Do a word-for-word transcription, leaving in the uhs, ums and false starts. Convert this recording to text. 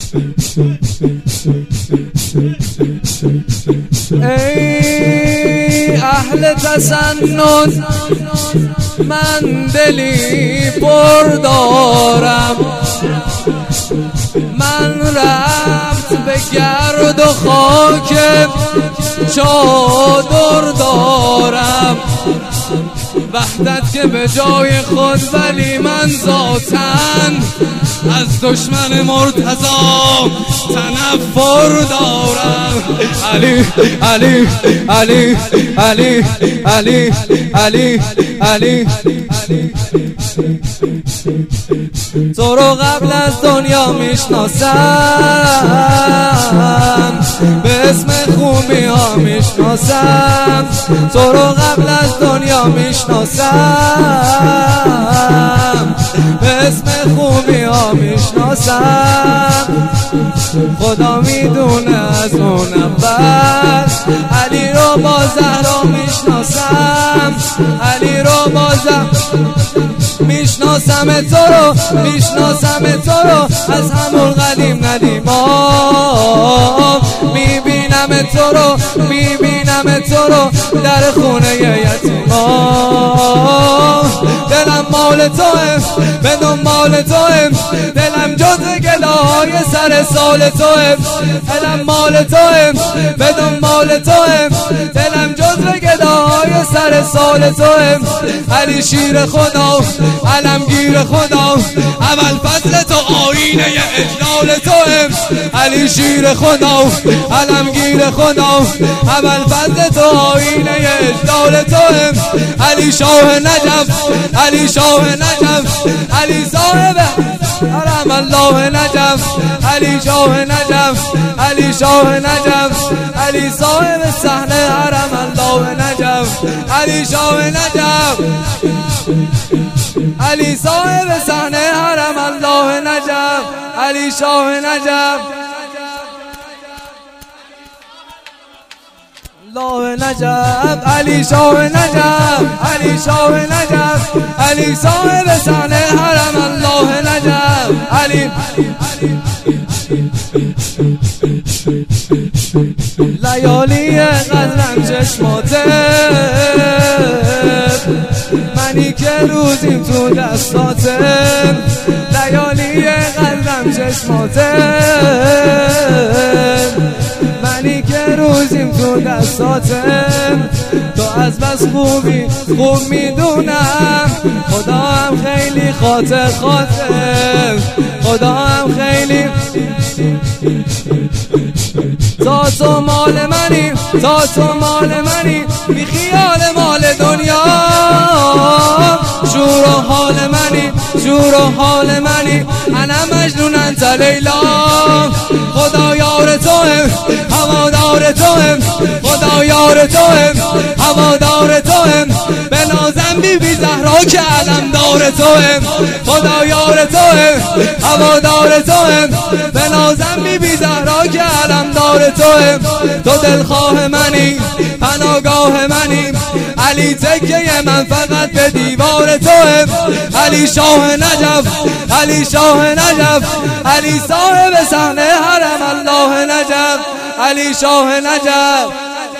ای اهل تسنن من دلی پر دارم، من رفت به گرد و خاک چادر دارم، وحدت که به جای خود، ولی من ذاتاً از دشمن مرتضی تنفر دارم. علی علی علی علی علی علی علی تو رو قبل از دنیا میشناسم، به اسم خوبی ها میشناسم، تو رو قبل از دنیا میشناسم، به اسم خوبی ها میشناسم. خدا میدونه از اون اول علی رو با زهرا میشناسم، علی رو با زهرا میشناسم، تو رو میشناسم، تو رو از همون قدیم ندیما میبینم، تو رو میبینم، تو رو در خونه یتیما. دلم مال توه، به دنبال توه، دلم جز گداهای سر سال توه، دلم مال توه، به دنبال توه، دلم جز گداهای سر سال توه. علی شیر خدا، علمگیر خدا، اول فضل تو آینه اجلال توه. علی شیر خدا، علمگیر خدا، اول فضل تو آینه اجلال توه. علی شاه نجف، علی شاه نجف، علی صاحب حرم الله نجف، علی شاه نجف، علی شاه نجف، علی صاحب صحنه حرم الله نجف، علی شاه نجف، علی صاحب صحنه حرم الله نجف، علی شاه نجف، الله نجف، علی شاه نجف، علی شاه نجف، علی صاحب صحنه حرم الله نجف. علی لیالی قدرم چشماته، منی که روزیم تو دستاته، لیالی قدرم چشماته، منی که روزیم تو دستاتم. تو از بس خوبی خوب میدونم، خدا هم خیلی خاطر خاطر، خدا هم خیلی. تا تو مال منی، تا تو مال منی، بی خیال مال دنیا. شور و حال منی، شور و حال منی، انا مجنون انت لیلا. خدا یار توهم، هوادار توهم، خدا یار توهم، هوادار توهم، به نازم بی بی زهرا که علمدار توهم. خدا یار توهم، هوادار توهم، به نازم بی بی زهرا که علمدار توهم. تو دلخواه منی، پناهگاه منی، علی تکیه من فقط به دیوار توهم. علی شاه نجف، علی شاه نجف، علی صاحب صحنه حرم الله نجف، علی شاه نجف.